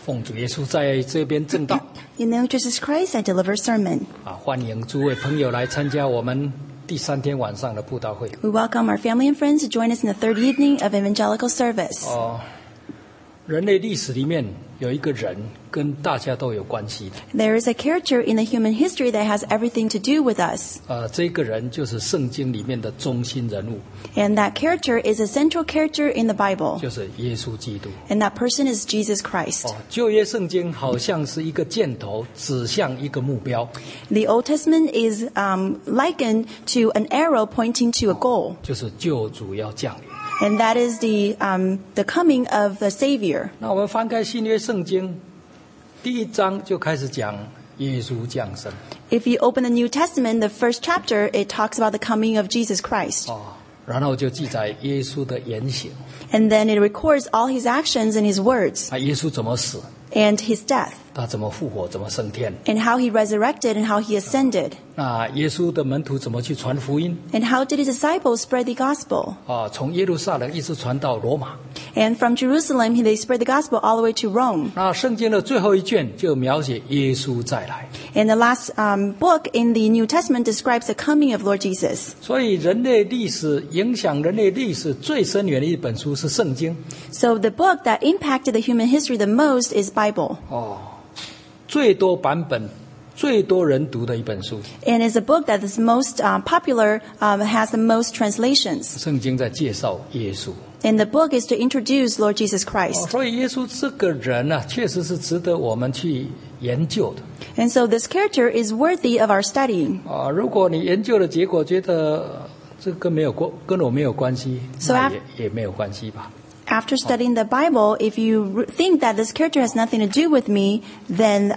奉主耶稣在这边正道。 In the name of Jesus Christ, I deliver a sermon. 欢迎诸位朋友来参加我们第3天晚上的布道会。 We welcome our family and friends to join us in the third evening of evangelical service. 人类历史里面有一个人跟大家都有关系的。 There is a character in the human history that has everything to do with us. 这个人就是圣经里面的中心人物， And that character is a central character in the Bible. 就是耶稣基督。 And that person is Jesus Christ. 旧约圣经好像是一个箭头指向一个目标， The Old Testament is likened to an arrow pointing to a goal. 就是救主要降临。 And that is the coming of the Savior. 那我们翻开新约圣经，第1章就开始讲耶稣降生。 If you open the New Testament, the first chapter, it talks about the coming of Jesus Christ. 然后就记载耶稣的言行， And then it records all his actions and his words 耶稣怎么死， and his death 他怎么复活，怎么升天。 and how he resurrected and how he ascended 那耶稣的门徒怎么去传福音？ and how did his disciples spread the gospel. 从耶路撒冷一直传到罗马。 And from Jerusalem, they spread the gospel all the way to Rome. 那圣经的最后一卷就描写耶稣再来。 And the last book in the New Testament describes the coming of Lord Jesus. 所以人类历史影响人类历史最深远的一本书是圣经。 So the book that impacted the human history the most is Bible. 最多版本、最多人读的一本书。 And it's a book that is most popular, has the most translations. 圣经在介绍耶稣。 And the book is to introduce Lord Jesus Christ. 所以耶稣这个人确实是值得我们去研究的。 And so this character is worthy of our studying. 如果你研究的结果觉得这跟我没有关系， So 那也没有关系吧。 After studying the Bible, if you think that this character has nothing to do with me, then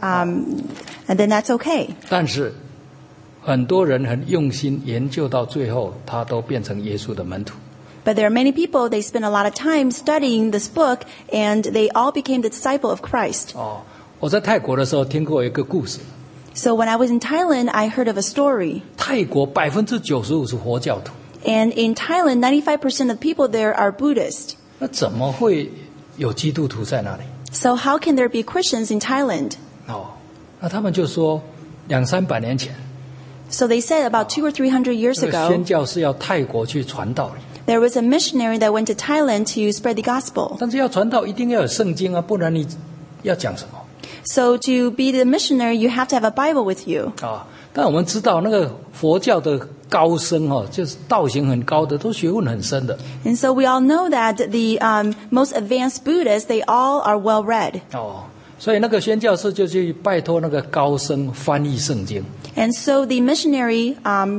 that's okay. 但是很多人很用心研究到最后，他都变成耶稣的门徒。 But there are many people, they spend a lot of time studying this book, and they all became the disciple of Christ. 我在泰国的时候听过一个故事。 So when I was in Thailand, I heard of a story. 泰国95%是佛教徒。 And in Thailand, 95% of people there are Buddhist. 那怎么会有基督徒在那里？ So how can there be Christians in Thailand? 那他们就说200-300年前， So they said about 200 or 300 years 这个宣 ago, 教士要泰国去传道理， there was a missionary that went to Thailand to spread the gospel. 但是要传道一定要有圣经啊，不然你要讲什么？ So to be the missionary, you have to have a Bible with you. 但我们知道那个佛教的高僧就是道行很高的，都学问很深的。 And so we all know that the most advanced Buddhists, they all are well read. 所以那个宣教士就去拜托那个高僧翻译圣经。 And so the missionary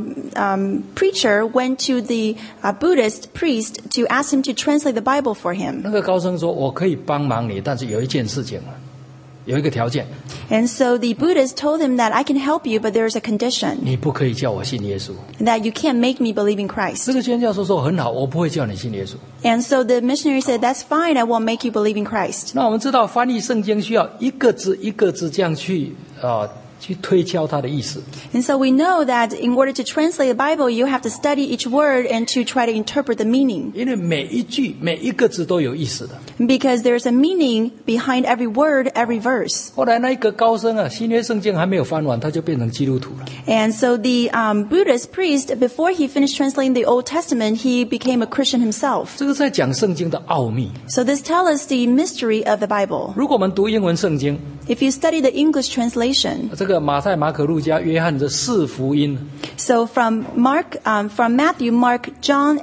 preacher went to the Buddhist priest to ask him to translate the Bible for him. 那个高僧说：“我可以帮忙你，但是有一件事情，有一个条件。 And so the Buddhist told him that I can help you, but there's a condition, 你不可以叫我信耶稣。” that you can't make me believe in Christ. 这个宣教士说：“很好，我不会叫你信耶稣。” And so the missionary said, that's fine, I won't make you believe in Christ. 那我们知道翻译圣经需要一个字一个字这样去推敲它的意思。 And so we know that in order to translate the Bible, you have to study each word and to try to interpret the meaning. 因为每一句每一个字都有意思的。 Because there's a meaning behind every word, every verse. 后来那一个高僧新约圣经还没有翻完，他就变成基督徒了。 And so the Buddhist priest, before he finished translating the Old Testament, he became a Christian himself. 这个在讲圣经的奥秘。 So this tells us the mystery of the Bible. 如果我们读英文圣经， If you study the English translation, 这个马太、马可、路加、约翰的4福音， so from Matthew, Mark, John,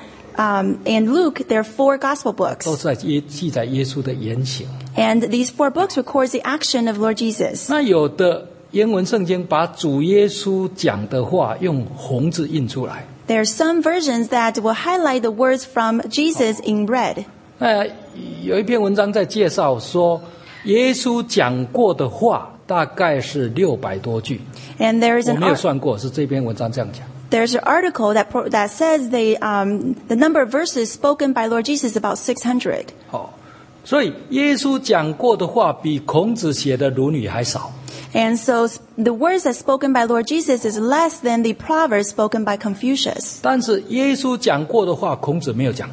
and Luke, there are 4 gospel 都 books. 在记载耶稣的言行。 And these 4 books records the action of Lord Jesus. 那有的英文圣经把主耶稣讲的话用红字印出来。 There are some versions that will highlight the words from Jesus in red. 有一篇文章在介绍说，耶稣讲过的话大概是600多句。 And there is 我 an 没有算过，是这篇文章这样讲。 There's an article that says the number of verses spoken by Lord Jesus is about 600. 所以耶稣讲过的话比孔子写的《论语》还少。 And so the words that's spoken by Lord Jesus is less than the proverbs spoken by Confucius. 但是耶稣讲过的话，孔子没有讲过。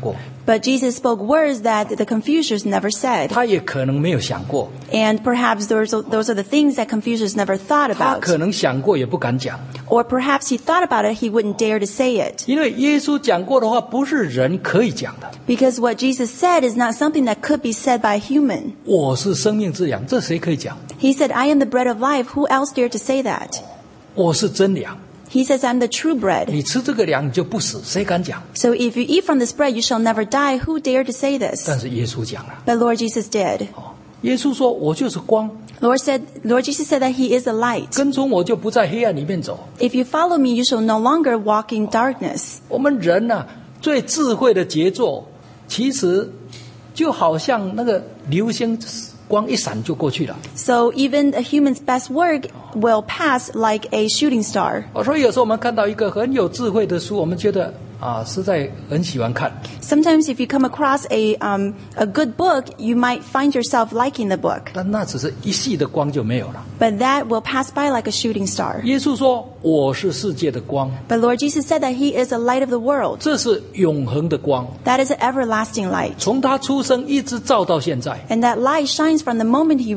But Jesus spoke words that the Confucius never said. 他也可能没有想过， And perhaps those are the things that Confucius never thought 他 about. 可能想过也不敢讲， Or perhaps he thought about it, he wouldn't dare to say it. 因为耶稣讲过的话不是人可以讲的。 Because what Jesus said is not something that could be said by a human. 我是生命之粮，这谁可以讲？ He said, I am the bread of life. Who else dare to say that? 我是真粮， He says, I'm the true bread. 你吃这个粮你就不死，谁敢讲？ So if you eat from this bread, you shall never die. Who dare to say this? 但是耶稣讲了， But Lord Jesus did. 耶稣说我就是光， Lord Jesus said that he is the light. 跟从我就不在黑暗里面走。 If you follow me, you shall no longer walk in darkness. 我们人啊，最智慧的杰作，其实就好像那个流星光一闪就过去了。 So even a human's best work will pass like a shooting star. 所以有时候我们看到一个很有智慧的书，我们觉得实在很喜欢看。 Sometimes if you come across a good book, you might find yourself liking the book. 但那只是一夕的光就没有了。 But that will pass by like a shooting star. 耶稣说：“我是世界的光。” But Lord Jesus said that he is the light of the world. 这是永恒的光， That is an everlasting light. 从他出生一直照到现在， And that light shines from the moment he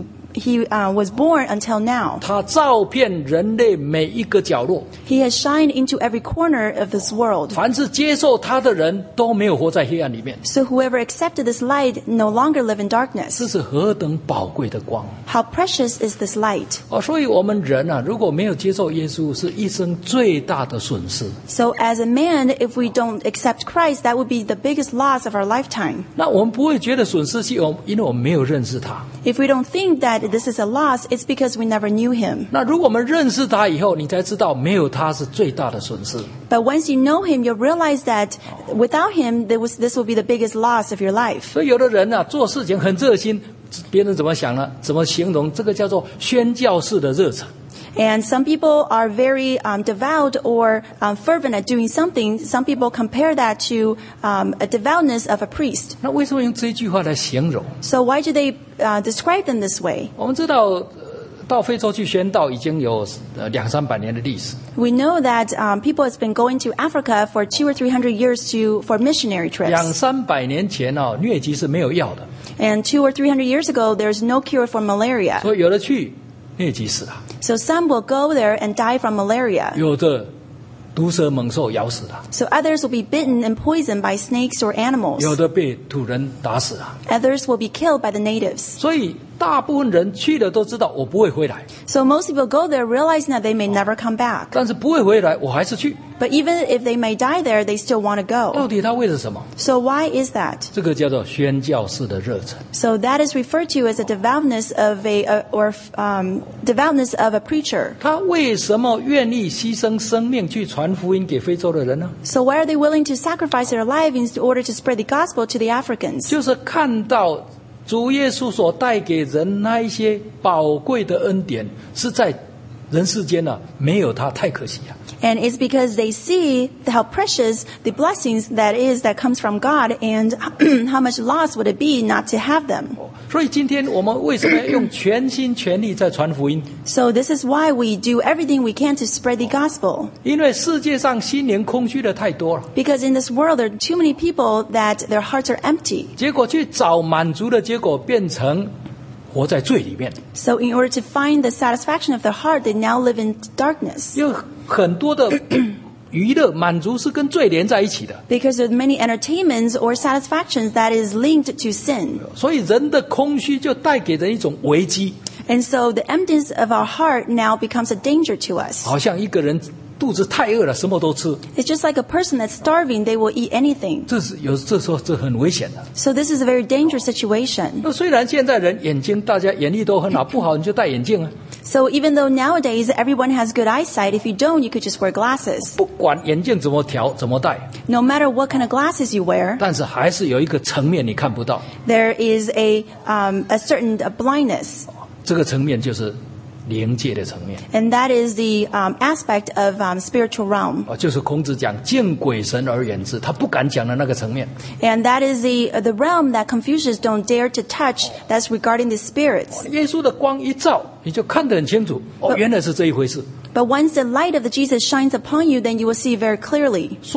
was born until now. 他照遍人类每一个角落。 He has shined into every corner of this world. 凡是接受他的人都没有活在黑暗里面。 So whoever accepted this light no longer live in 这 darkness. 是何等宝贵的光 How precious is this light? 所以我们人如果没有接受耶稣，是一生最大的损失。 So as a man, if we don't accept Christ, that would be the biggest loss of our lifetime. 那我们不会觉得损失，是因为我们没有认识他。 If we don't think that this is a loss, it's because we never knew him. 那如果我们认识他以后，你才知道没有他是最大的损失。 But once you know him, you'll realize that without him, this will be the biggest loss of your life. 所以有的人做事情很热心，别人怎么想呢？怎么形容？这个叫做宣教式的热忱。 And some people are very devout or fervent at doing something. Some people compare that to a devoutness of a priest. 那为什么用这句话来形容？ So why do they describe them this way? 我们知道，到非洲去宣道已经有200-300年的历史。 We know that people has been going to Africa for 200 or 300 years for missionary trips. 200-300年前疟疾是没有药的， And 200 or 300 years ago, there's no cure for malaria. 所以有的去疟疾死了， So some will go there and die from malaria. 有的毒蛇猛兽咬死了， So others will be bitten and poisoned by snakes or animals. 有的被土人打死了。 Others will be killed by the natives. 所以大部分人去了都知道我不会回来， So most people go there realizing that they may never come back. 但是不会回来我还是去。 But even if they may die there, they still want to 到 go. 底他为了什么？ So why is that? 这个叫做宣教式的热忱。 So that is referred to as a devoutness of devoutness of a preacher. 他为什么愿意牺牲生命去传福音给非洲的人呢？ So why are they willing to sacrifice their lives in order to spread the gospel to the Africans? 就是看到主耶稣所带给人那一些宝贵的恩典，是在人世间没有他太可惜了。 And it's because they see how precious the blessings that comes from God, and how much loss would it be not to have them. 所以今天我们为什么要用全心全力在传福音？ So this is why we do everything we can to spread the gospel. 因为世界上心灵空虚的太多了， Because in this world, there are too many people that their hearts are empty. 结果去找满足的结果变成活在罪里面。 So in order to find the satisfaction of their heart, they now live in darkness. 有很多的娱乐满足是跟罪连在一起的， Because there are many entertainments or satisfactions that is linked to sin. 所以人的空虚就带给人一种危机， And so the emptiness of our heart now becomes a danger to us. 好像一个人肚子太饿了，什么都吃， It's just like a person that's starving, they will eat anything. 这时候这很危险的。 So this is a very dangerous situation. 那虽然现在人眼睛大家眼力都很好，不好你就戴眼镜啊， So even though nowadays everyone has good eyesight, if you don't, you could just wear glasses. 不管眼镜怎么调怎么戴， No matter what kind of glasses you wear, 但是还是有一个层面你看不到， there is a certain blindness. 这个层面就是灵界的层面。 And that is the aspect of spiritual realm. 就是孔子讲敬鬼神而远之，他不敢讲的那个层面。 And that is the realm that Confucius don't dare to touch. That's regarding the spirits. 耶稣的光一照，你就看得很清楚，原来是这一回事。 But once the light of the Jesus shines upon you, then you will see very clearly. 所以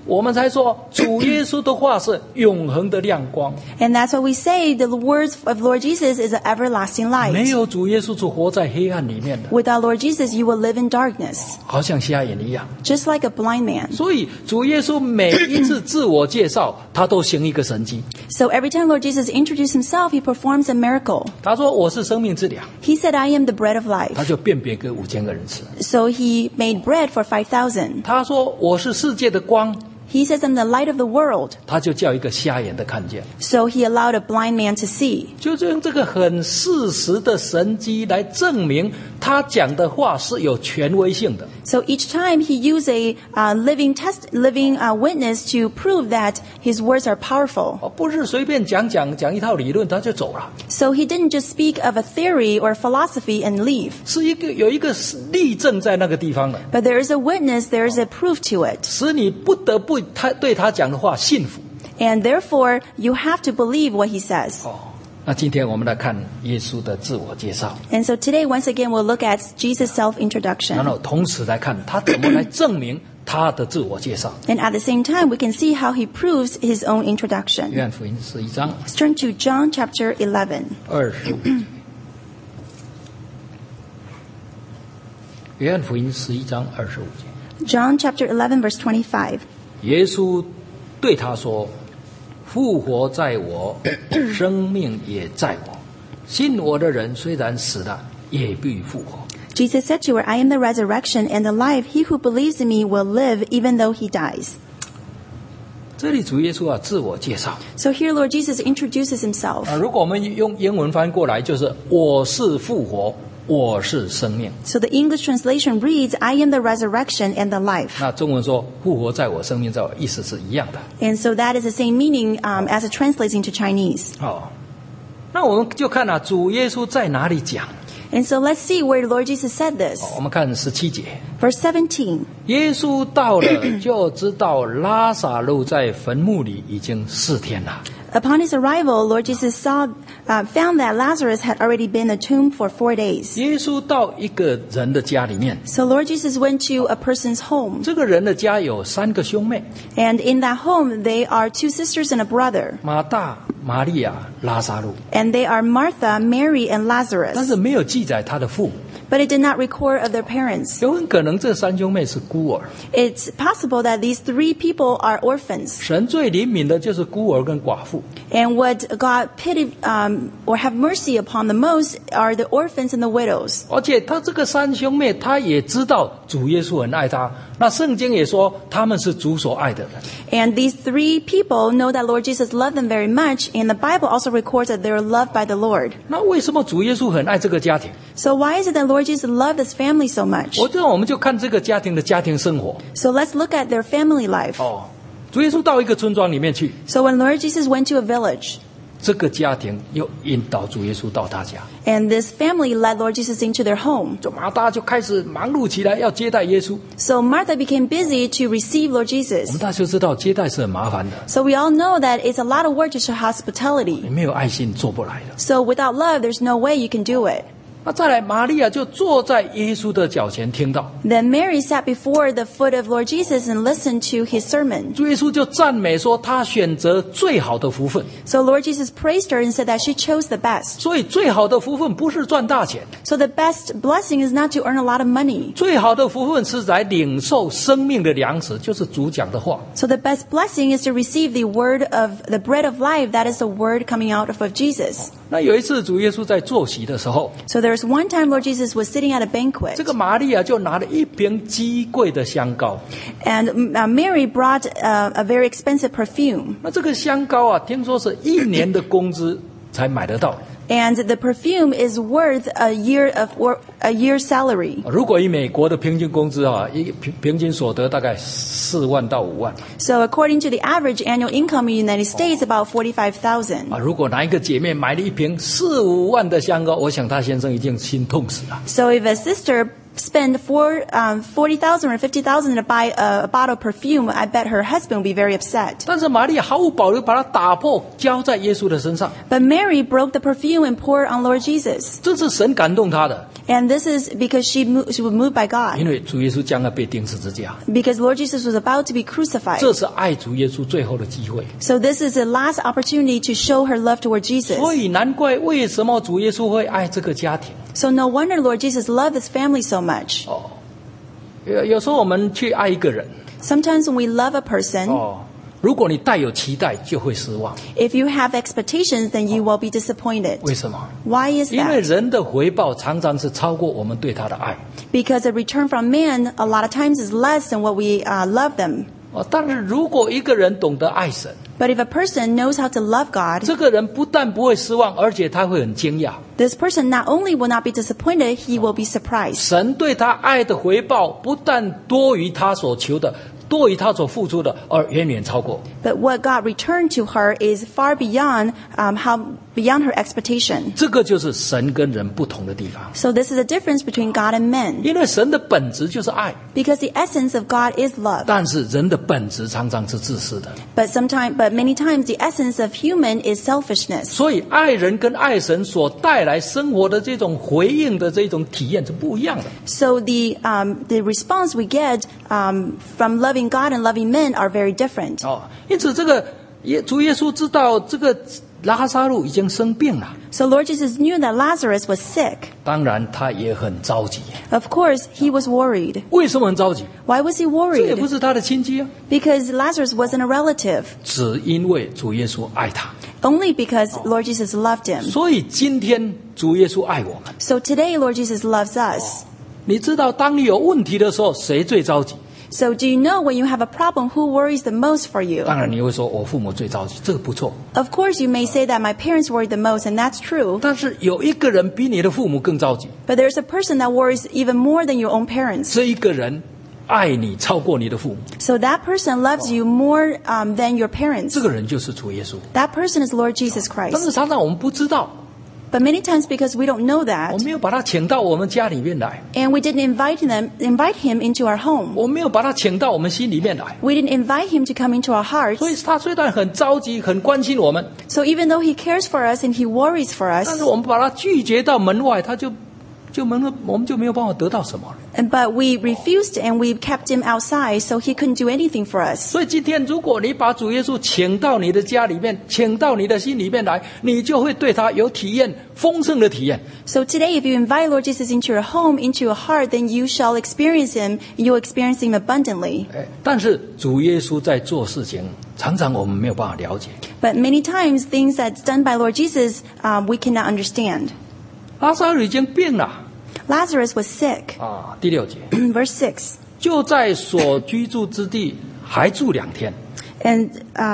我们才说主耶稣的话是永恒的亮光。 And that's why we say the words of Lord Jesus is an everlasting 没 light. 有主耶稣是活在黑暗里面的， Without Lord Jesus, you will live in darkness, 好像瞎眼一样。 just like a blind man. 所以主耶稣每一次自我介绍，他都行一个神迹。 So every time Lord Jesus introduced himself, he performs a miracle. 他说我是生命之粮， He said, I am the bread of 他 life. 就辨别给5000个人吃。 So he made bread for 5,000. 他说我是世界的光， He says, I'm the light of the world. 他就叫一个瞎眼的看见。 So he allowed a blind man to see. 就是用这个很事实的神迹来证明他讲的话是有权威性的。 So each time he used a living witness to prove that his words are powerful. 不是随便讲一套理论他就走了， So he didn't just speak of a theory or philosophy and leave. 是有一个例证在那个地方的， But there is a witness, there is a proof to it. 使你不得不对他讲的话信服。 And therefore, you have to believe what he says. 那今天我们来看耶稣的自我介绍， And so today, once again, we'll look at Jesus' 然 self-introduction. 后同时来看他怎么来证明他的自我介绍。 And at the same time, we can see how he proves his own 约 introduction. 翰福音11章 Let's turn to John chapter 11. 25节。约翰福音11章25节， John chapter 11, verse 25. 耶稣对他说：“复活在我，生命也在我。信我的人虽然死了，也必复活。” Jesus said to her, I am the resurrection and the life. He who believes in me will live even though he dies. 这里主耶稣自我介绍 So here Lord Jesus introduces himself. 如果我们用英文翻过来，就是我是复活，我是生命。 So the English translation reads, I am the resurrection and the life. 那中文说复活在我，生命在我，意思是一样的。 And so that is the same meaning as it translates into Chinese. 那我们就看主耶稣在哪里讲。 And so let's see where Lord Jesus said this. 我们看17节， Verse 17. 耶稣到了，就知道拉撒路在坟墓里已经4天了。 Upon his arrival, Lord Jesus found that Lazarus had already been in the tomb for 4 days. 耶稣到一个人的家里面， So Lord Jesus went to a person's home. 这个人的家有3个兄妹， And in that home, they are 2 sisters and a brother. 马大、玛利亚、拉撒路， And they are Martha, Mary, and 但 Lazarus. 是没有记载他的父母。 But it did not record of their parents. 有很可能这3兄妹是孤儿。 It's possible that these 3 people are orphans. 神最怜悯的就是孤儿跟寡妇。 And what God pity or have mercy upon the most are the orphans and the widows. 而且他这个3兄妹，他也知道主耶稣很爱他。那圣经也说他们是主所爱的人。 And these 3 people know that Lord Jesus loved them very much. And the Bible also records that they are loved by the Lord. 那为什么主耶稣很爱这个家庭？ So why is it that Lord Jesus loved this family so much? 我们就看这个家庭的家庭生活。 So let's look at their family life. 主耶稣到一个村庄里面去， So when Lord Jesus went to a village, 这个家庭又引导主耶稣到他家， and this family led Lord Jesus into their home. 马大就开始忙碌起来，要接待耶稣。 So Martha became busy to receive Lord 我 Jesus. 们大家就知道接待是很麻烦的， So we all know that it's a lot of work to show hospitality. 你没有爱心做不来的。 So without love, there's no way you can do it. 那再来，玛利亚就坐在耶稣的脚前听到， Then Mary sat before the foot of Lord Jesus and listened to his sermon. 主耶稣就赞美说他选择最好的福分。 So Lord Jesus praised her and said that she chose the best. 所以最好的福分不是赚大钱， So the best blessing is not to earn a lot of money. 最好的福分是来领受生命的粮食，就是主讲的话。 So the best blessing is to receive the word of the bread of life. That is the word coming out of Jesus. 那有一次主耶稣在坐席的时候， So there was one time Lord Jesus was sitting at a banquet. 这个玛利亚就拿了一瓶极贵的香膏。 And Mary brought a very expensive perfume. 那这个香膏听说是1年的工资才买得到。 And the perfume is worth a year's salary. 如果以美国的平均工资平均所得大概4万到5万。 So according to the average annual income in the United States, about 45,000. 如果哪一个姐妹买了一瓶4、5万的香膏，我想她先生一定心痛死了。 So if a sister spend 40,000 or 50,000 to buy a bottle of perfume, I bet her husband would be very upset. 但是玛利亚毫无保留把它打破，浇在耶稣的身上， But Mary broke the perfume and poured on Lord Jesus. 这是神感动她的， And this is because she was moved by 因 God. 为主耶稣将要被钉十字架， Because Lord Jesus was about to be crucified. 这是爱主耶稣最后的机会。 So this is the last opportunity to show her love toward Jesus. 所以难怪为什么主耶稣会爱这个家庭。 So no wonder Lord Jesus loved his family so much. 有时候我们去爱一个人， Sometimes when we love a person, 如果你带有期待，就会失望。 if you have expectations, then you will be disappointed. 为什么？ Why is 因为 that? 人的回报常常是超过我们对他的爱。 Because a return from man a lot of times is less than what we love them. 但是如果一个人懂得爱神， But if a person knows how to love God, 这个人不但不会失望，而且他会很惊讶。 this person not only will not be disappointed, he will be surprised. 神对他爱的回报不但多于他所求的，多于他所付出的，而远远超过。 But what God returned to her is far beyond beyond her expectation. 这个就是神跟人不同的地方。 So this is the difference between God and men. 因为神的本质就是爱， Because the essence of God is love. 但是人的本质常常是自私的。 But many times the essence of human is selfishness. 所以爱人跟爱神所带来生活的这种回应的这种体验是不一样的。 So the response we get from loving God and loving men are very different. 因此这个主耶稣知道这个拉撒路已经生病了， So Lord Jesus knew that Lazarus was sick. 当然他也很着急。 Of course, he was worried. 为什么很着急？ Why was he 这也不 worried? 是他的亲戚啊， Because Lazarus wasn't a relative. 只因为主耶稣爱他。 Only because Lord Jesus loved him. 所以今天主耶稣爱我们。 So today, Lord Jesus loves us. 你知道当你有问题的时候，谁最着急？ So do you know when you have a problem, who worries the most for you? 当然你会说我父母最着急，这个不错。 Of course, you may say that my parents worry the most, and that's true. 但是有一个人比你的父母更着急， But there's a person that worries even more than your own parents. 这一个人爱你超过你的父母， So that person loves you more than your parents. 这个人就是主耶稣。 That person is Lord Jesus 但 Christ. 是常常我们不知道， But many times because we don't know 我 that, 没有把他请到我们家里面来， and we didn't invite him into our home. 我没有把他请到我们心里面来。 We didn't invite him to come into our 所以 hearts. 他虽然很着急、很关心我们， So even though he cares for us and he worries for 但 us, 是我们把他拒绝到门外，我们就没有办法得到什么了。 but we refused and we kept him outside, so he couldn't do anything for us. 所以今天，如果你把主耶稣请到你的家里面，请到你的心里面来，你就会对他有体验，丰盛的体验。 So today, if you invite Lord Jesus into your home, into your heart, then you shall experience him, and you'll experience him abundantly. 但是主耶稣在做事情，常常我们没有办法了解。 But many times, things that's done by Lord Jesus, we cannot understand. 拉撒路已经病了 Lazarus was sick. 第6节， Verse 6. 就在所居住之地还住2天。 And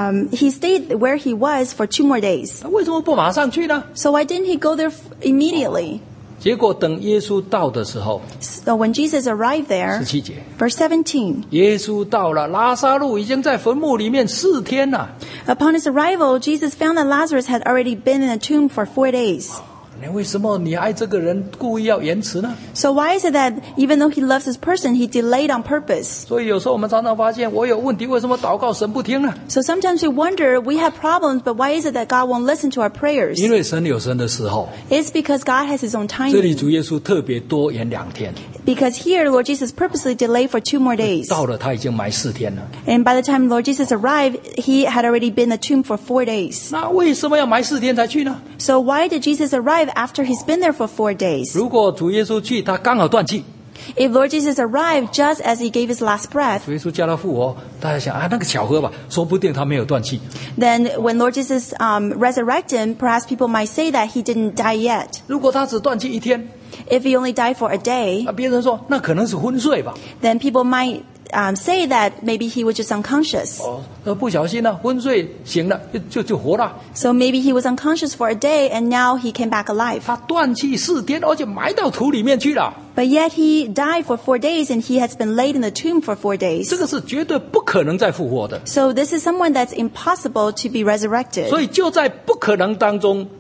he stayed where he was for 2 more days. 为什么不马上去呢？ So why didn't he go there immediately? 结果等耶稣到的时候， So when Jesus arrived there, 17节， verse 17, 耶稣到了，拉撒路已经在坟墓里面4天了。 upon his arrival, Jesus found that Lazarus had already been in the tomb for 4 days. 你为什么你爱这个人故意要延迟呢？ So why is it that even though he loves this person, he delayed on purpose? 所以有时候我们常常发现，我有问题，为什么祷告神不听呢？ So sometimes we wonder, we have problems, but why is it that God won't listen to our prayers? 因为神有神的时候。 It's because God has his own 这里 timing. 主耶稣特别多延2天， Because here, Lord Jesus purposely delayed for 2 more days. 到了他已经埋4天了。 And by the time Lord Jesus arrived, he had already been in the tomb for 4 days. 那为什么要埋4天才去呢？ So why did Jesus arrive after he's been there for 4 days? 如果主耶稣去，他刚好断气， If Lord Jesus arrived just as he gave his last breath, 主耶稣叫他复活，大家想那个巧合吧，说不定他没有断气。 then when Lord Jesus resurrected him, perhaps people might say that he didn't die yet. 如果他只断气1天， If he only died for a day, 别人说那可能是昏睡吧。 then people might say that maybe he was just unconscious. 不小心呢，昏睡醒了就活了。 So maybe he was unconscious for a day and now he came back alive. 他断气4天，而且埋到土里面去了。 But yet he died for 4 days and he has been laid in the tomb for 4 days. 这个是绝对不可能再复活的。 So this is someone that's impossible to be resurrected. 所以就在不可能当中，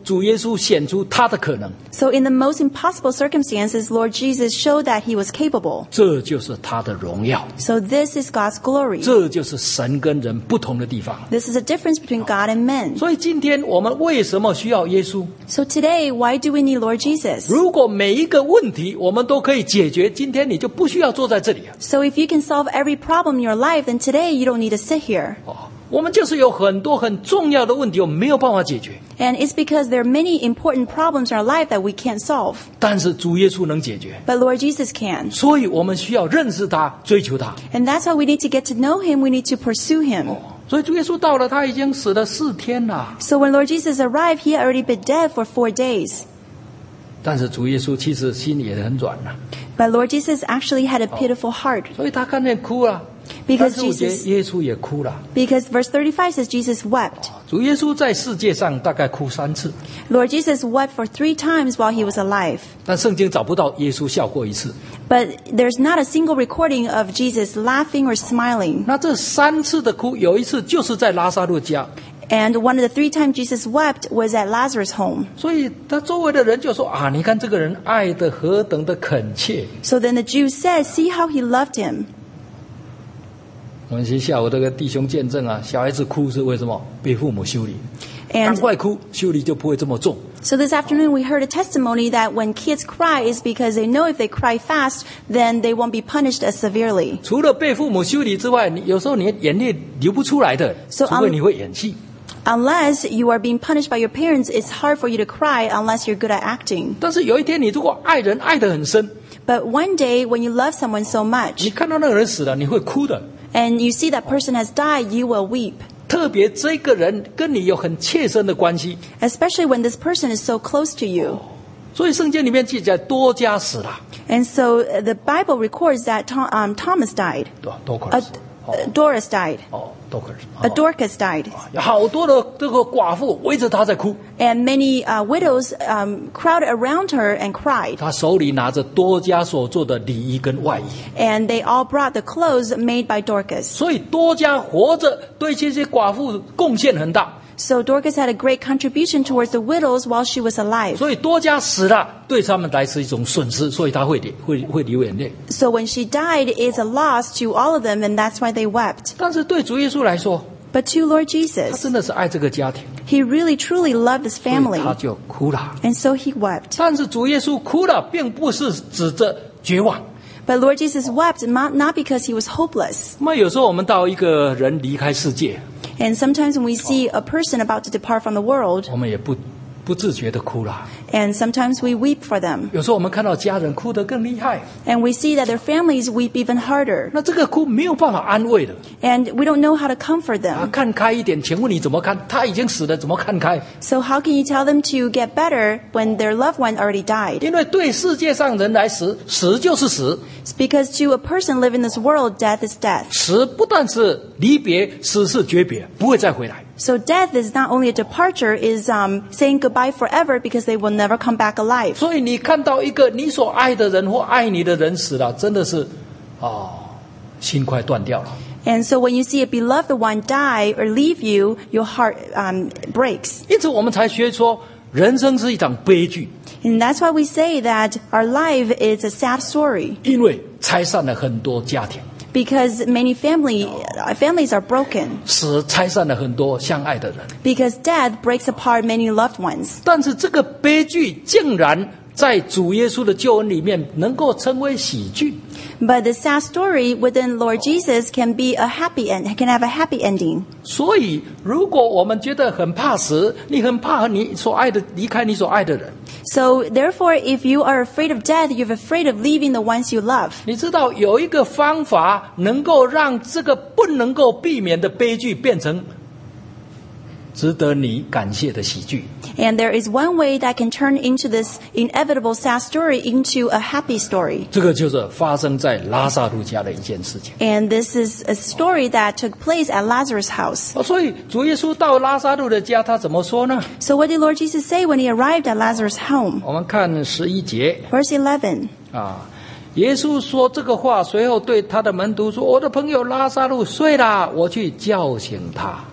主耶稣显出他的可能， So in the most impossible circumstances, Lord Jesus showed that he was capable. 这就是他的荣耀， So this is God's glory. 这就是神跟人不同的地方。 This is the difference between God and men. 所以今天我们为什么需要耶稣？ So today, why do we need Lord Jesus? 如果每一个问题我们都可以解决，今天你就不需要坐在这里。 So if you can solve every problem in your life, then today you don't need to sit here. 我们就是有很多很重要的问题，我们没有办法解决， And it's because there are many important problems in our life that we can't solve. 但是主耶稣能解决， But Lord Jesus can. 所以我们需要认识他，追求他。 And that's why we need to get to know him. We need to pursue him. 所以主耶稣到了，他已经死了4天了， So when Lord Jesus arrived, he had already been dead for 4 days. 但是主耶稣其实心也很软了， But Lord Jesus actually had a pitiful heart. 所以他看见哭了。 Because 35节 Jesus, 耶稣也哭了。 because verse 35 says Jesus wept. 主耶稣在世界上大概哭3次， Lord Jesus wept for 3 times while he was alive. 但圣经找不到耶稣笑过一次。 But there's not a single recording of Jesus laughing or smiling. 那这3次的哭，有一次就是在拉撒路家， And one of the 3 times Jesus wept was at Lazarus' home. 所以他周围的人就说啊，你看这个人爱得何等的恳切。 So then the Jews said, see how he loved him. 我们去下午这个弟兄见证啊，小孩子哭是为什么？被父母修理，赶 And 快哭，修理就不会这么重。 so this afternoon we heard a testimony that when kids cry is because they know if they cry fast, then they won't be punished as severely. 除了被父母修理之外，你有时候你眼泪流不出来的， So, 除非你会演戏。 Unless you are being punished by your parents, it's hard for you to cry unless you're good at acting. 但是有一天，你如果爱人爱得很深， But one day when you love someone so 你 much 看到那个人死了，你会哭的。 and you see that person has died, you will weep. 特别这个人跟你有很切身的关系， Especially when this person is so close to you. 所以圣经里面记载多加死了， And so the Bible records that Thomas died. 多克斯， Doris died. 多克斯， Dorcas died. 有好多的这个寡妇围着他在哭， And many widows crowded around her and cried. 他手里拿着多加所做的礼衣跟外衣， And they all brought the clothes made by Dorcas. 所以多加活着对这些寡妇贡献很大。 So Dorcas had a great contribution towards the widows while she was alive. 所以多加死了，对他们来是一种损失，所以他会流眼泪。 So when she died, it's a loss to all of them, and that's why they wept. 但是对主耶稣来说， But to Lord 他 Jesus, 真的是爱这个家庭， he really truly loved his 所以 family, 他就哭了。 and so he wept. 但是主耶稣哭了，并不是指着绝望。 But Lord Jesus wept not because he was hopeless. 那么有时候我们到一个人离开世界， And sometimes when we see a person about to depart from the world, 我们也不自觉的哭了。 and sometimes we weep for them. 有时候我们看到家人哭得更厉害， And we see that their families weep even harder. 那这个哭没有办法安慰的。 And we don't know how to comfort 啊， them. 看开一点，请问你怎么看？他已经死了，怎么看开？ So how can you tell them to get better when their loved one already died? 因为对世界上人来死，死就是死， It's because to a person living in this world, death is death. 死不但是离别，死是诀别，不会再回来。 So death is not only a departure, is saying goodbye forever because they will never come back alive. 所以你看到一个你所爱的人或爱你的人死了，真的是，心快断掉了。 And so when you see a beloved one die or leave you, your heart breaks. 因此我们才学说，人生是一场悲剧， And that's why we say that our life is a sad story 因为拆散了很多家庭， because many families are broken 死拆散了很多相爱的人。 because death breaks apart many loved ones. 但是这个悲剧竟然在主耶稣的救恩里面能够成为喜剧。 But the sad story within Lord Jesus can be a happy end, can have a happy ending. 所以，如果我们觉得很怕死，你很怕你所爱的离开你所爱的人， So therefore, if you are afraid of death, you're afraid of leaving the ones you love. 你知道有一个方法能够让这个不能够避免的悲剧变成值得你感谢的喜剧。 And there is one way that can turn into this inevitable sad story into a happy story. 这个就是发生在拉萨路家的一件事情。 And this is a story that took place at Lazarus' house. 所以主耶稣到拉萨路的家，他怎么说呢？ So what did Lord Jesus say when he arrived at Lazarus' home? 我们看11节 Verse 11. 啊。耶稣说这个话，随后对他的门徒说：“我的朋友拉萨路睡了，我去叫醒他。”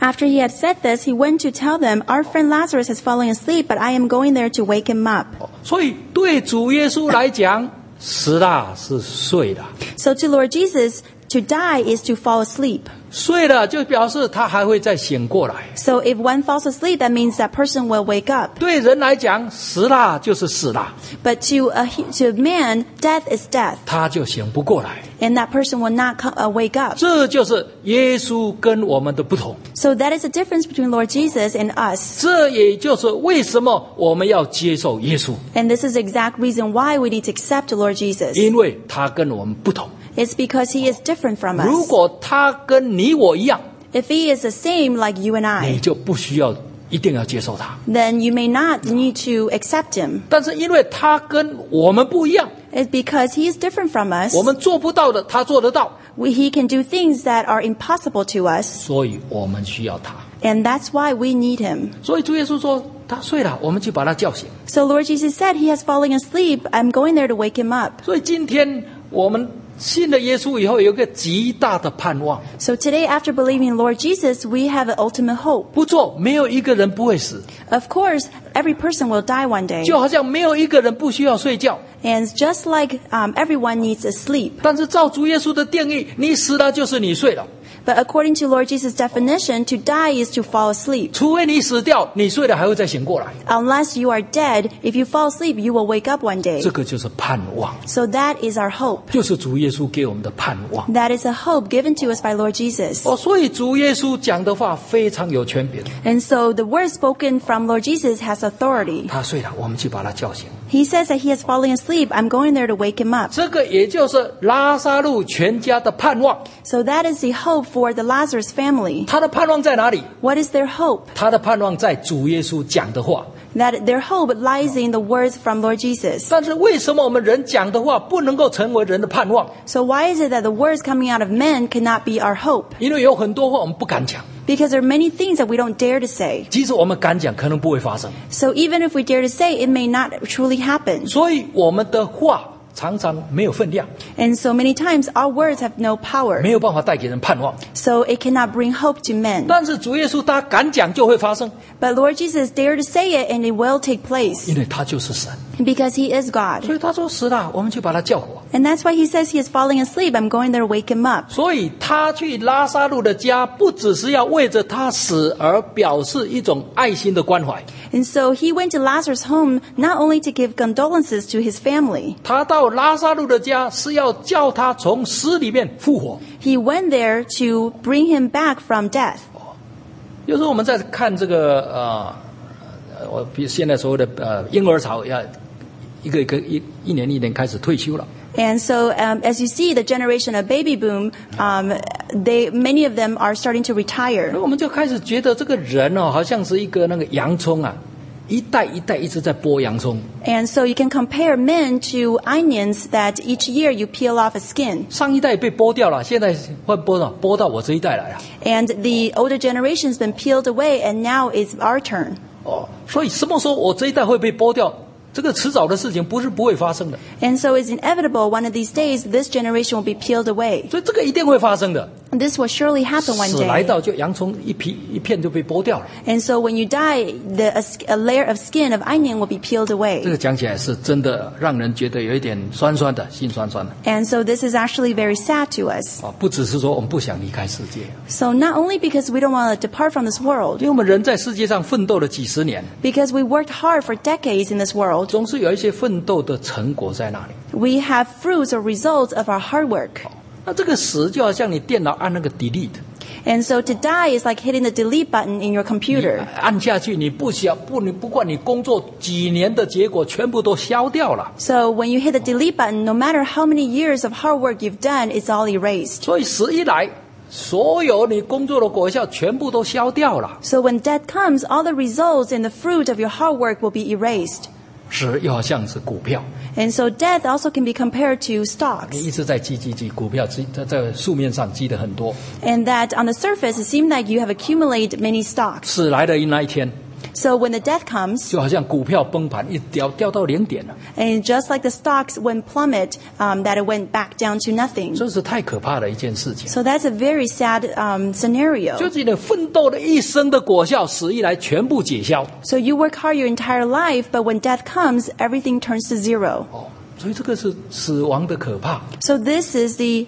After he had said this, he went to tell them, "Our friend Lazarus has fallen asleep, but I am going there to wake him up." 所以对主耶稣来讲，死了是睡了， So to Lord Jesus, to die is to fall asleep. 睡了就表示他还会再醒过来。 So if one falls asleep, that means that person will wake up. 对人来讲，死了就是死了， But to man, death is death, 他就醒不过来。 and that person will not wake up. 这就是耶稣跟我们的不同， So that is the difference between Lord Jesus and us. 这也就是为什么我们要接受耶稣， And this is the exact reason why we need to accept the Lord Jesus. 因为他跟我们不同。 It's because he is different from 如 us. 果他跟你我一样， If he is the same like you and 你 I, 就不需要一定要接受他。 then you may not need to accept him. 但是因为他跟我们不一样， It's because he is different from us. 我们做不到的，他做得到， He can do things that are impossible to us, 所以我们需要他。 and that's why we need him. 所以主耶稣说他睡了，我们去把他叫醒。 So Lord Jesus said he has fallen asleep. I'm going there to wake him up. 所以今天我们信了耶稣以后，有一个极大的盼望。 So today, after believing in Lord Jesus, we have an ultimate hope. 不错，没有一个人不会死， Of course, every person will die one day. 就好像没有一个人不需要睡觉。 And just like everyone needs to sleep. 但是照主耶稣的定义，你死了就是你睡了， But according to Lord Jesus' definition, to die is to fall asleep. 除非你死掉，你睡了还会再醒过来。 Unless you are dead, if you fall asleep, you will wake up one day. 这个就是盼望， So that is our hope. 就是主耶稣给我们的盼望。 That is a hope given to us by Lord Jesus. 所以主耶稣讲的话非常有权柄。 And so the word spoken from Lord Jesus has authority. 他睡了，我们去把他叫醒。 He says that he has fallen asleep. I'm going there to wake him up. 这个也就是拉撒路全家的盼望。 So that is the hope for the Lazarus family. 他的盼望在哪里？ What is their hope? 他的盼望在主耶稣讲的话。 That their hope lies in the words from Lord Jesus. 但是为什么我们人讲的话不能够成为人的盼望？ So why is it that the words coming out of men cannot be our hope? 因为有很多话我们不敢讲， Because there are many things that we don't dare to say. 即使我们敢讲，可能不会发生。 So even if we dare to say, it may not truly happen. 所以我们的话常常没有分量， And so many times our words have no power. 没有办法带给人盼望。 So it cannot bring hope to men. 但是主耶稣他敢讲就会发生， But Lord Jesus dared to say it and it will take place. 因为他就是神。 Because he is God. 所以他说死了，我们去把他叫活。 And that's why he says he is falling asleep. I'm going there to wake him up. 所以他去拉撒路的家，不只是要为着他死而表示一种爱心的关怀。 And so he went to Lazarus' home not only to give condolences to his family. 他到拉撒路的家是要叫他从死里面复活。 He went there to bring him back from death. 有时候我们在看这个我比现在所谓的婴儿潮要一年一年开始退休了。 And so, as you see, the generation of baby boom, many of them are starting to retire. 我们就开始觉得这个人好像是一个那个洋葱啊，一代一代一直在剥洋葱。 And so you can compare men to onions that each year you peel off a skin. 上一代被剥掉了，现在会剥到我这一代来了。 And the older generation's been peeled away, and now it's our turn. 所以什么时候我这一代会被剥掉？这个迟早的事情，不是不会发生的。 And so it's inevitable one of these days this generation will be peeled away. 所以这个一定会发生的。 This will surely happen one 死来 day. 到就洋葱一片就被剥掉了。 And so when you die, a layer of skin of onion will be peeled 这 away. 个讲起来是真的让人觉得有一点酸酸的，心酸酸的。 And so this is actually very sad to us. 不只是说我们不想离开世界， So not only because we don't want to depart from this world, 因为我们人在世界上奋斗了几十年， because we worked hard for decades in this world, 总是有一些奋斗的成果在那里。 we have fruits or results of our hard work. 那这个死就好像你电脑按那个 delete， And so to die is like hitting the delete button in your 你 computer. 按下去，你不管你工作几年的结果，全部都消掉了。 So when you hit the delete button, no matter how many years of hard work you've done, it's all erased. 所以死一来，所有你工作的果效全部都消掉了。 So when death comes, all the results and the fruit of your hard work will be erased. 死又好像是股票， And so death also can be compared to 你 stocks. 一直在积，股票在树面上积的很多。 And that on the surface, it seemed like you have accumulated many stocks. 死来的那一天， So when the death comes, 就好像股票崩盘一掉到0点了， and just like the stocks when plummet, that it went back down to nothing. 这是太可怕的一件事情。 So that's a very sad scenario. 就是你奋斗的一生的果效，死一来全部解消。 So you work hard your entire life, but when death comes, everything turns to zero. 所以这个是死亡的可怕。 So this is the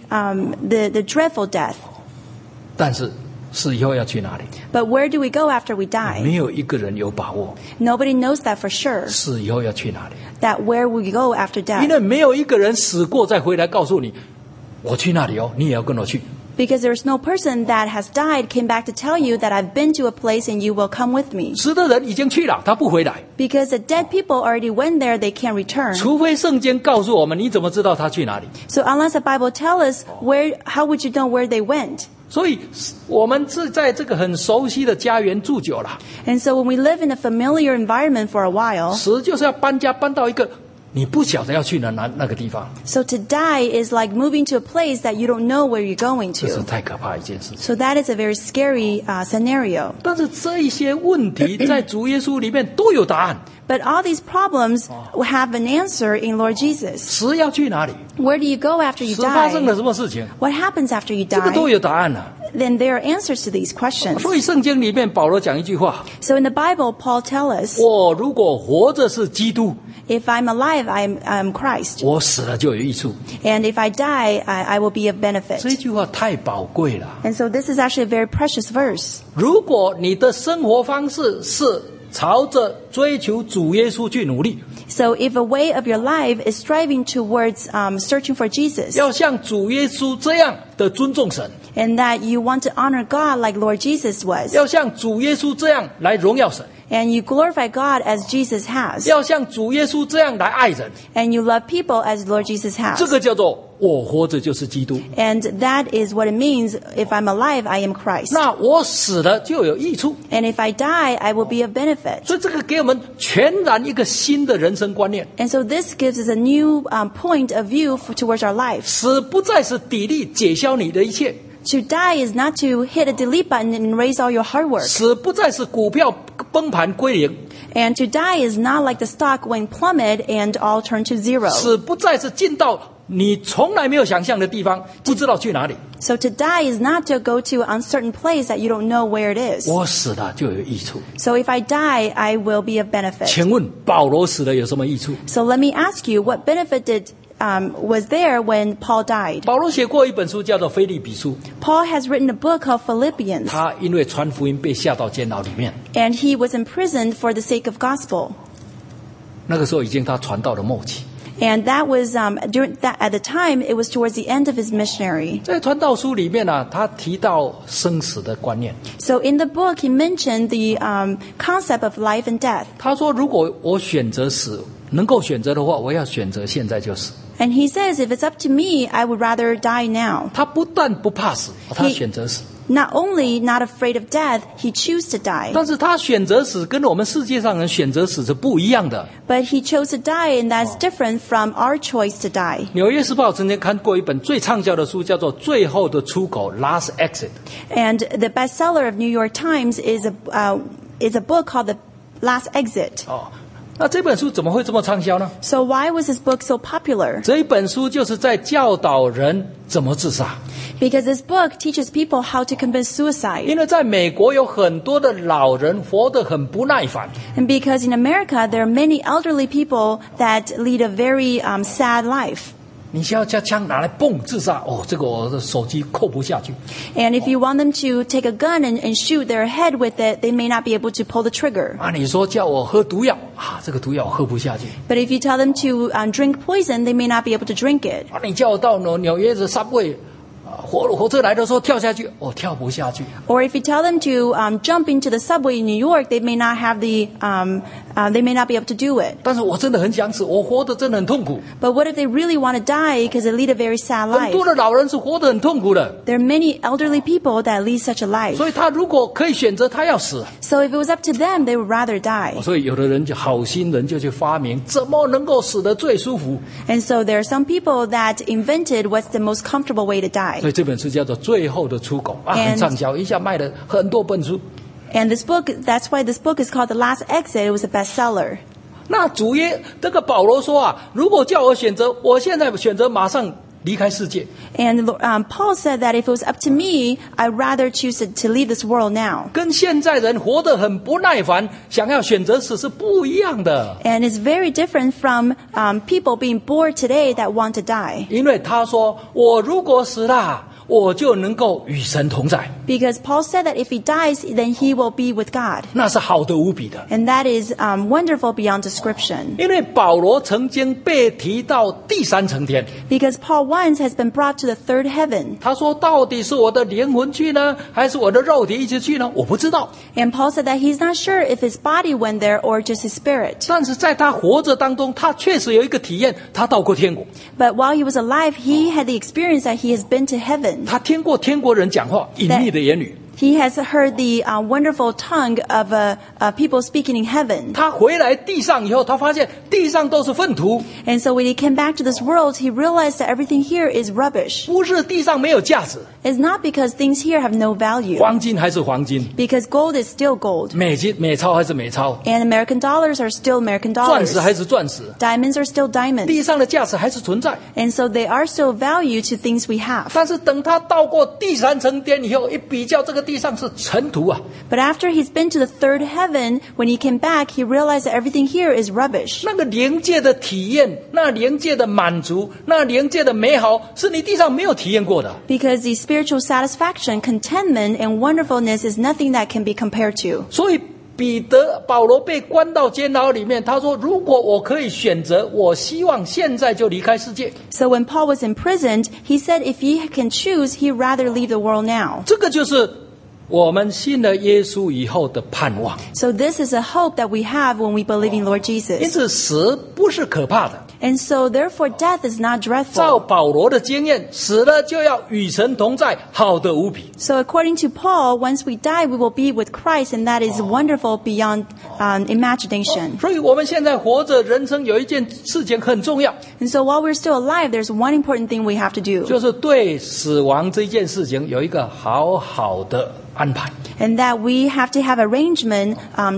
dreadful death. 但是死以后要去哪里？ But where do we go after we die? 没有一个人有把握。 Nobody knows that for sure. 死以后要去哪里？ That where will you go after 因 death? 为没有一个人死过再回来告诉你，我去那里哦，你也要跟我去。 Because there's no person that has died came back to tell you that I've been to a place and you will come with me. 死的人已经去了，他不回来。 Because the dead people already went there, they can't return. 除非圣经告诉我们，你怎么知道他去哪里？ So unless the Bible tells us how would you know where they went? 所以我们是在这个很熟悉的家园住久了， And so when we live in a familiar environment for a while, 死就是要搬家，搬到一个你不晓得要去那个地方， so to die is like moving to a place that you don't know where you're going 这是 to. 太可怕一件事情。 So that is a very scary scenario. 但是这一些问题在主耶稣里面都有答案。 But all these problems have an answer in Lord Jesus. 死要去哪里？ Where do you go after you 死发生了 die? 什么事情？ What happens after you 这个都 die? 有答案了。 Then there are answers to these questions. 所以圣经里面保罗讲一句话： So in the Bible, Paul tells us, 我如果活着是基督， if I'm alive, I'm Christ. 我死了就有益处。 And if I die, I will be of 这 benefit. 句话太宝贵了。 And so this is actually a very precious verse. 如果你的生活方式是朝着追求主耶稣去努力， So if a way of your life is striving towards searching for Jesus, 要像主耶稣这样的尊重神， and that you want to honor God like Lord Jesus was, 要像主耶稣这样来荣耀神， and you glorify God as Jesus has, 要像主耶稣这样来爱人， and you love people as Lord Jesus 这 has. 个叫做我活着就是基督。 And that is what it means. If I'm alive, I am Christ. 那我死了就有益处， And if I die, I will be of benefit. 所以这个给我们全然一个新的人生观念。 And so this gives us a new point of view towards our life. 死不再是砥砺解消你的一切， To die is not to hit a delete button and erase all your hard work. 死不再是股票崩盘归零， And to die is not like the stock when plummet and all turn to zero. 死不再是进到你从来没有想象的地方，不知道去哪里。 So to die is not to go to an uncertain place that you don't know where it is. 我死了就有益处。 So if I die, I will be of benefit. 请问保罗死了有什么益处？ So let me ask you, what benefit was there when Paul died? 保罗写过一本书叫做《腓立比书》， Paul has written a book called Philippians, 他因为传福音被下到监牢里面， and he was imprisoned for the sake of gospel. 那个时候已经他传道的末期。 And that was during that at the time it was towards the end of his missionary. 在传道书里面呢，他提到生死的观念。 So in the book he mentioned the concept of life and death. 他说，如果我选择死，能够选择的话，我要选择现在就死。 And he says, if it's up to me, I would rather die now. 他不但不怕死，他选择死。 Not only not afraid of death, he chose to die. 但是他选择死跟我们世界上人选择死是不一样的。 But he chose to die, and that's different from our choice to die. 纽约时报曾经看过一本最畅销的书，叫做《最后的出口》（Last Exit）。 And the bestseller of New York Times is a book called The Last Exit. 那这本书怎么会这么畅销呢？ So why was this book so popular? 这一本书就是在教导人怎么自杀。 Because this book teaches people how to commit suicide. 因为在美国有很多的老人活得很不耐烦， And because in America there are many elderly people that lead a very sad life. 你需要将枪拿来蹦自杀，这个我的手机扣不下去。 And if you want them to take a gun and shoot their head with it, they may not be able to pull the trigger. 你说叫我喝毒药这个毒药我喝不下去。 But if you tell them to drink poison, they may not be able to drink it. 你叫我到纽约的 subway 火车来的时候跳下去，我跳不下去。 Or if you tell them to jump into the subway in New York, they may not have they may not be able to do it. 但是我真的很想死，我活得真的很痛苦。 But what if they really want to die because they lead a very sad 很 life? 多的老人是活得很痛苦的， There are many elderly people that lead such a life. 所以他如果可以选择，他要死。 So if it was up to them, they would rather die. 所以有的人就好心人就去发明怎么能够死得最舒服。 And so there are some people that invented what's the most comfortable way to die. 所以这本书叫做《最后的出口》很畅销，一下卖了很多本书。 And this book, that's why this book is called The Last Exit. It was a bestseller. 那这个保罗说啊，如果叫我选择，我现在选择马上离开世界。 And Paul said that if it was up to me, I'd rather choose to leave this world now. 跟现在人活得很不耐烦，想要选择死是不一样的。 And it's very different from people being bored today that want to die. 因为他说，我如果死了，我就能够与神同在。 Because Paul said that if he dies, then he will be with God. 那是好得无比的。 And that is wonderful beyond description. 因为保罗曾经被提到第三层天， Because Paul once has been brought to the third heaven. 他说到底是我的灵魂去呢，还是我的肉体一起去呢？我不知道。 And Paul said that he's not sure if his body went there or just his spirit. 但是在他活着当中，他确实有一个体验，他到过天国， But while he was alive, he had the experience that he has been to heaven. 他听过天国人讲话隐秘的言语。 He has heard the wonderful tongue of people speaking in heaven. 他回来地上以后，他发现地上都是粪土， And so when he came back to this world, he realized that everything here is rubbish. 不是地上没有价值， It's not because things here have no value. 黄金还是黄金， Because gold is still gold. 美钞还是美钞， And American dollars are still American 钻 dollars. 石还是钻石， Diamonds are still diamonds. 地上的价值还是存在。 And so they are still value to things we have. 但是等他到过第三层天以后，一比较，这个地上是尘土啊。 But after he's been to the third heaven, when he came back, he realized that everything here is rubbish. 那个灵界的体验，那灵界的满足，那灵界的美好，是你地上没有体验过的。 Because the spiritual satisfaction, contentment, and wonderfulness is nothing that can be compared to. 所以保罗被关到监牢里面，他说：“如果我可以选择，我希望现在就离开世界。” So when Paul was imprisoned, he said if he can choose, he'd rather leave the world now. 这个就是我们信了耶稣以后的盼望。 So this is a hope that we have when we believe in Lord 因 Jesus. 此，死不是可怕的。 And so therefore death is not 照 dreadful. 保罗的经验，死了就要与神同在，好得无比。 So according to Paul, once we die, we will be with Christ, and that is wonderful beyond imagination. 所以我们现在活着，人生有一件事情很重要， And so while we're still alive, there's one important thing we have to do. 就是对死亡这件事情有一个好好的安排。 And that we have to have arrangement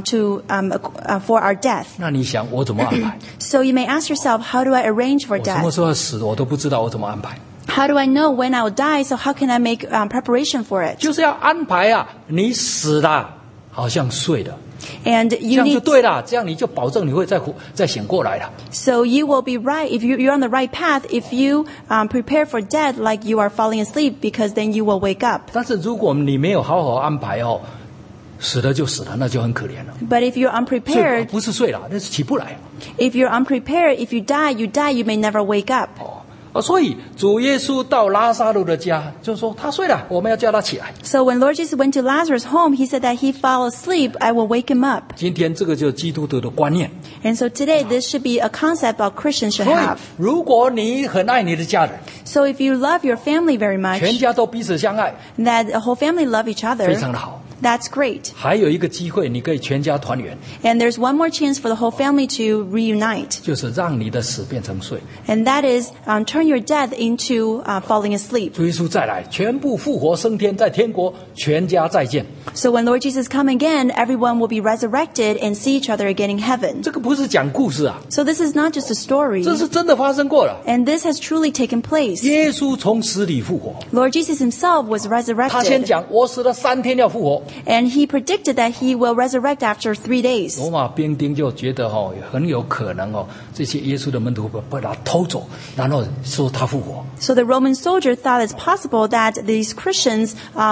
for our death. 那你想我怎么安排？ So you may ask yourself, how do I arrange for 我什么 death? 时候死，我都不知道我怎么安排。 How do I know when I will die? So how can I make preparation for it? 就是要安排啊，你死了好像睡了， And 这 you 样就 need, 对了，这样你就保证你会再醒过来了。 so you will be right if you're on the right path if you prepare for death like you are falling asleep, because then you will wake up. 但是如果你没有好好安排哦，死了就死了，那就很可怜了。 But if you're 睡 unprepared, 不是睡了，那是起不来。 if you're unprepared, if you die, you may never wake up. 所以主耶稣到拉撒路的家，就说他睡了，我们要叫他起来。 So when Lord Jesus went to Lazarus' home, he said that he fell asleep, I will wake him up. 今天这个就是基督徒的观念。 And so today, this should be a concept that Christians should 所以 have. 如果你很爱你的家人， So if you love your family very 全 much, 家都彼此相爱， that the whole family love each 非常 other, 的好。 that's great. 还有一个机会，你可以全家团圆， And there's one more chance for the whole family to reunite. 就是让你的死变成睡。 And that is turn your death into falling asleep. 主耶稣再来，全部复活升天，在天国全家再见。 So when Lord Jesus come again, everyone will be resurrected and see each other again in heaven. 这个不是讲故事啊， So this is not just a story. 这是真的发生过了。 And this has truly taken place. 耶稣从死里复活， Lord Jesus himself was 他先 resurrected. 讲我死了3天要复活。 And he predicted that he will resurrect after 3 days. 罗马兵丁就觉得很有可能这些耶稣的门徒把他偷走，然后说他复活。 So the Roman soldier thought it's possible that these Christians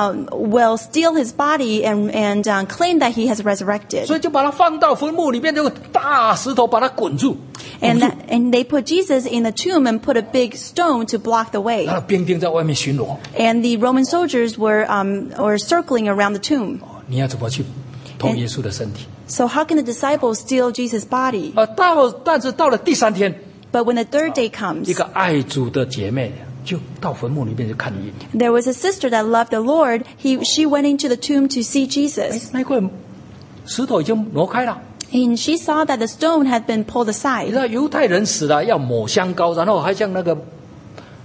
will steal his body and claim that he has resurrected. 所以就把他放到坟墓里面，这个大石头把他滚住。 And they put Jesus in the tomb and put a big stone to block the way. 那兵丁在外面巡逻， And the Roman soldiers were circling around the tomb. 你要怎么去偷耶稣的身体？ So how can the disciples steal Jesus' body? 但是到了第3天， But when the third day 一 comes, 个爱主的姐妹就到坟墓里面去看耶。 there was a sister that loved the Lord. She went into the tomb to see Jesus. 那块石头已经挪开了。 And she saw that the stone had been pulled 你 aside. 知道犹太人死了要抹香膏，然后还像那个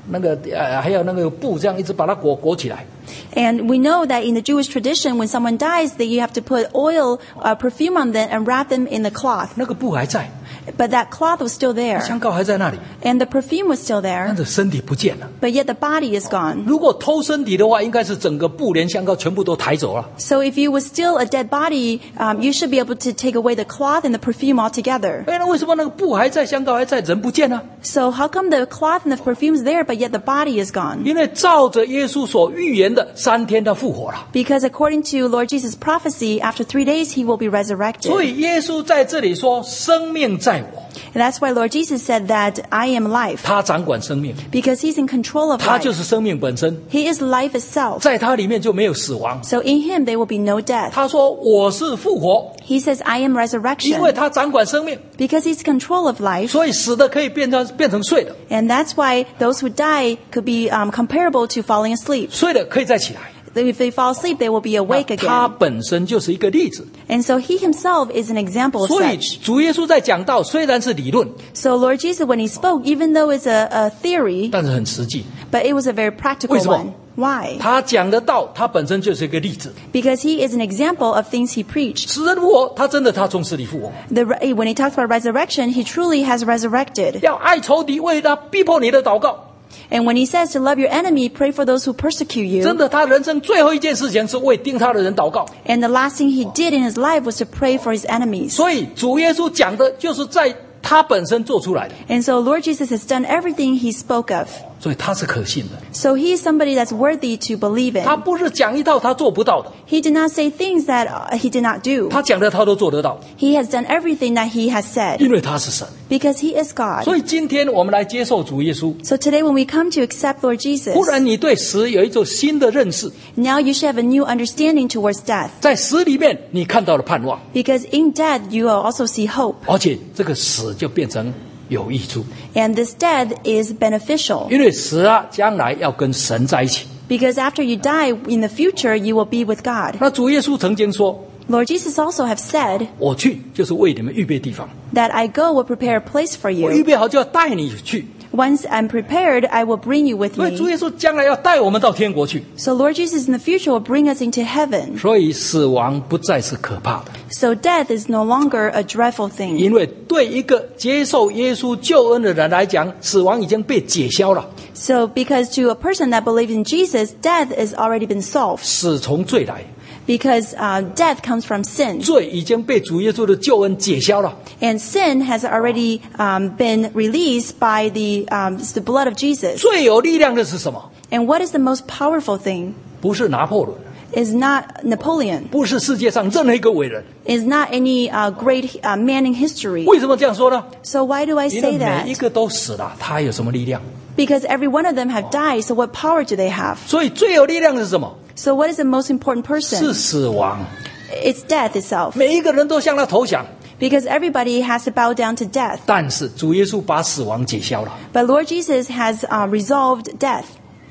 还有那个布这样一直把它裹起来。 And we know that in the Jewish tradition, when someone dies, that you have to put oil, perfume on them and wrap them in the cloth. 那个布还在， But that cloth was still there. 香膏还在那里， And the perfume was still 但 there. 是身体不见了。 But yet the body is gone. 如果偷身体的话，应该是整个布连香膏全部都抬走了。 So if you were still a dead body, you should be able to take away the cloth and the perfume altogether. 那为什么那个布还在，香膏还在，人不见呢？ So how come the cloth and the perfume is there, but yet the body is gone? 因为照着耶稣所预言的，3天他复活了。 Because according to Lord Jesus' prophecy, after 3 days he will be resurrected. 所以耶稣在这里说：“生命在我。” And that's why Lord Jesus said that I am life. 他掌管生命， Because he's in control of 他 life. 就是生命本身， He is life itself. 在他里面就没有死亡。 So in him there will be no death. 他说：“我是复活， He says, I am 因为 resurrection. 他掌管生命， Because he's control of life. 所以死的可以变成睡的， And that's why those who die could be comparable to falling asleep. 睡的可以再起来。 If they fall asleep, they will be awake 他 again. 本身就是一个例子。 And so he himself is an example of 所以 such. 主耶稣在讲道，虽然是理论， So Lord Jesus, when he spoke, even though it's a theory, 但是很实际。 but it was a very practical 为什么？ one. Why? 他讲的道，他本身就是一个例子。 Because he is an example of things he preached. 死人复活，他从死里复活。 When he talks about resurrection, he truly has resurrected. 要爱仇敌，为他逼迫你的祷告。 And when he says to love your enemy, pray for those who persecute 真 you. 的，他人生最后一件事情是为盯他的人祷告。 And the last thing he did in his life was to pray for his enemies. 所以主耶稣讲的就是在他本身做出来的， And so Lord Jesus has done everything he spoke of. 所以他是可信的。 So he is somebody that's worthy to believe 他 in. 不是讲一套他做不到的， He did not say things that he did not do. 他讲的他都做得到， He has done everything that he has said 因为他是神。 because he is God. 所以今天我们来接受主耶稣， So today when we come to accept Lord Jesus, 忽然你对死有一种新的认识， now you should have a new understanding towards death. 在死里面你看到了盼望， Because in death you will also see hope. 而且这个死就变成有益处， And this death is beneficial. 因为死啊将来要跟神在一起。 Because after you die, in the future, you will be with God. 那主耶稣曾经说 Lord Jesus also have said,：“ 我去就是为你们预备地方， that I go will prepare a place for 我预 you. 备好就要带你去。” Once I'm prepared, I will bring you with 所以主 me. 耶稣将来要带我们到天国去， So Lord Jesus in the future will bring us into heaven. 所以死亡不再是可怕的。 So death is no longer a dreadful thing. 因为对一个接受耶稣救恩的人来讲，死亡已经被解消了， So because to a person that believes in Jesus, death has already been solved. 死从罪来， Because death comes from sin. 罪已经被主耶稣的救恩解消了。 And sin has already been released by the blood of Jesus. 最有力量的是什么？ And what is the most powerful thing? 不是拿破仑， Is not Napoleon. 不是世界上任何一个伟人。 Is not any great man in history. 为什么这样说呢？ So why do I 因为 say 每一 that? 个都死了，他有什么力量？ Because every one of them have died, so what power do they have? 所以最有力量的是什么？ So what is the most important 是 person? 死亡。 It's death itself. 每一个人都向他投降， Because everybody has to bow down to death. 但是主耶稣把死亡解消了。 But Lord Jesus has resolved death.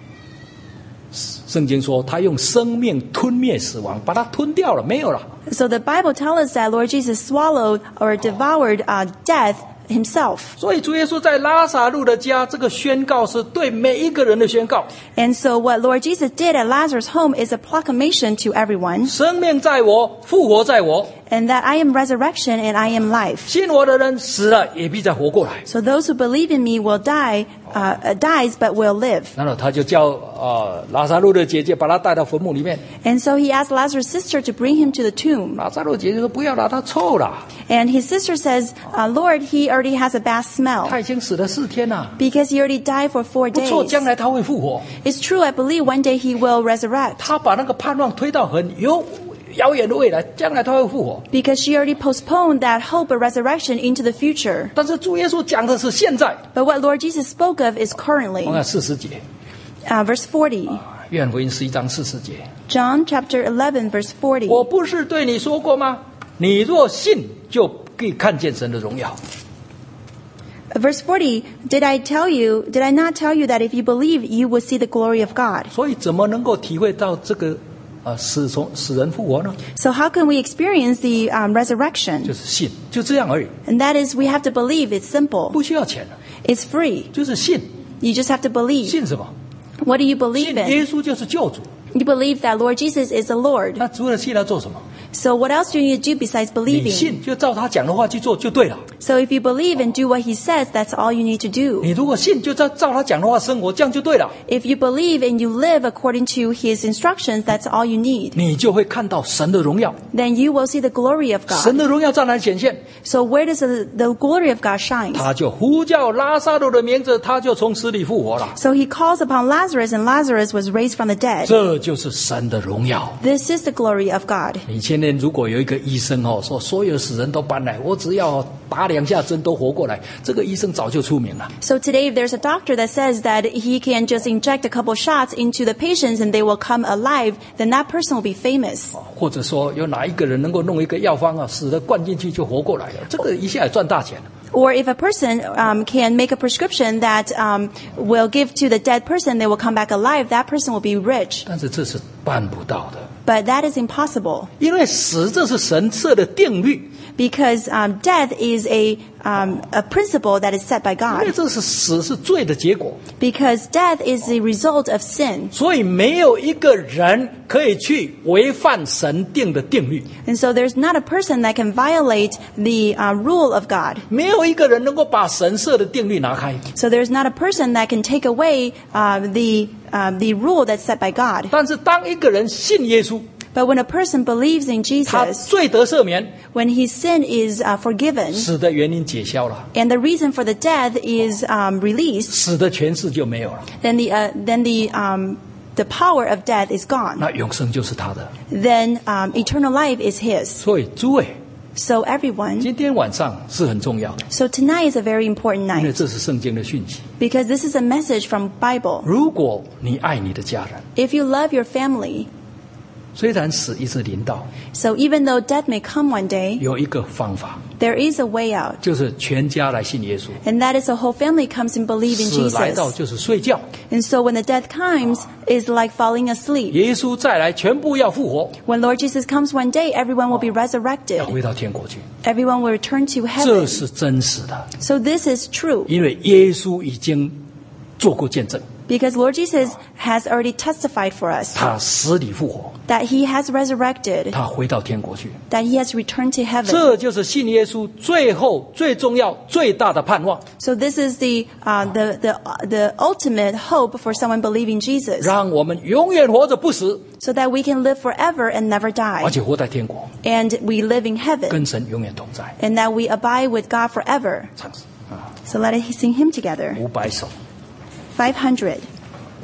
圣经说，他用生命吞灭死亡，把它吞掉了，没有了。 So the Bible tells us that Lord Jesus swallowed or devoured death himself. 所以主耶稣在拉撒路的家，这个宣告是对每一个人的宣告。 And so what Lord Jesus did at Lazarus' home is a proclamation to everyone. 生命在我，复活在我， And that I am resurrection and I am life. 信我的人死了也必再活过来。 So those who believe in me will dies but will live. 然后他就叫拉撒路的姐姐把他带到坟墓里面。 And so he asked Lazarus' sister to bring him to the tomb. 拉撒路姐姐说：“不要了，他臭了， And his sister says, Lord, he already has a bad smell 他已经死了4天了， because he already died for 4 不错， days. 将来他会复活。” It's true, I believe one day he will resurrect 他把那个盼望推到很遥远的未来，将来他会复活。 because she already postponed that hope of resurrection into the future. 但是主耶稣讲的是现在。 But what Lord Jesus spoke of is 我 currently. 看40节， Verse 40. 约翰福音11章40节。 John chapter 11, verse 40. 我不是对你说过吗？你若信，就可以看见神的荣耀。 Verse 40, did I not tell you that if you believe, you will see the glory of God? 所以怎么能够体会到这个死人复活呢？ So how can we experience the resurrection? 就是信，就这样而已， And that is, we have to believe. It's simple. 不需要钱， It's free. 就是信。 You just have to believe. 信什么？ What do you believe 信 in? 耶稣就是救主。 You believe that Lord Jesus is the Lord. 那除了信要做什么？ So what else do you need to do besides 你 believing? 信就照他讲的话去做就对了。 So if you believe and do what he says, that's all you need to do. 你如果信就照他讲的话生活，这样就对了。 If you believe and you live according to his instructions, that's all you need. 你就会看到神的荣耀。 Then you will see the glory of 神 God. 的荣耀在哪里显现？ So where does the glory of God shine? 他就呼叫拉撒路的名字，他就从死里复活了。 So he calls upon Lazarus, and Lazarus was raised from the dead. 这就是神的荣耀。 This is the glory of God. 你今天如果有一个医生说所有死人都搬来，我只要打2下针都活过来，这个医生早就出名了。 So today, if there's a doctor that says that he can just inject a couple shots into the patients and they will come alive, then that person will be famous. 或者说有哪一个人能够弄一个药方死的灌进去就活过来了，这个一下也赚大钱了。 Or if a person can make a prescription that will give to the dead person, they will come back alive, that person will be rich. 但是这是办不到的， But that is impossible 因为死这是神设的定律， because death is a principle that is set by 因为 God. 这是死是罪的结果， Because death is the result of sin. 所以没有一个人可以去违反神定的定律， And so there's not a person that can violate the rule of God. 没有一个人能够把神设的定律拿开。 So there's not a person that can take away the rule that's set by God. 但是当一个人信耶稣， But when a person believes in 他 Jesus, 罪得赦免， when his sin is forgiven, 死的原因解消了， and the reason for the death is released, 死的权势就没有了， then the power of death is gone. 那永生就是他的。 Then eternal life is his. 所以诸位， So everyone, 今天晚上是很重要的， so tonight is a very important 因为 night 这是圣经的讯息。 because this is a message from Bible. 如果你爱你的家人， If you love your family, 虽然死一直临到， so even though death may come one day, 有一个方法， there is a way out. 就是全家来信耶稣。 And that is the whole family comes and believe in 死来到 Jesus. 就是睡觉， And so when the death comes, it's like falling asleep. 耶稣再来，全部要复活， When Lord Jesus comes one day, everyone will be 要 resurrected. 回到天国去。 Everyone will return to 这 heaven. 是真实的， So this is true 因为耶稣已经做过见证， because Lord Jesus has already testified for us 他死里复活， that he has resurrected, 他回到天国去。 that he has returned to heaven. 这就是信耶稣最后最重要最大的盼望， So this is the ultimate hope for someone believing Jesus, 让我们永远活着不死， so that we can live forever and never 而 die, 且活在天国， and we live in heaven, 跟神永远同在。 and that we abide with God forever. 唱啊 So let us sing him together. 500首。 500.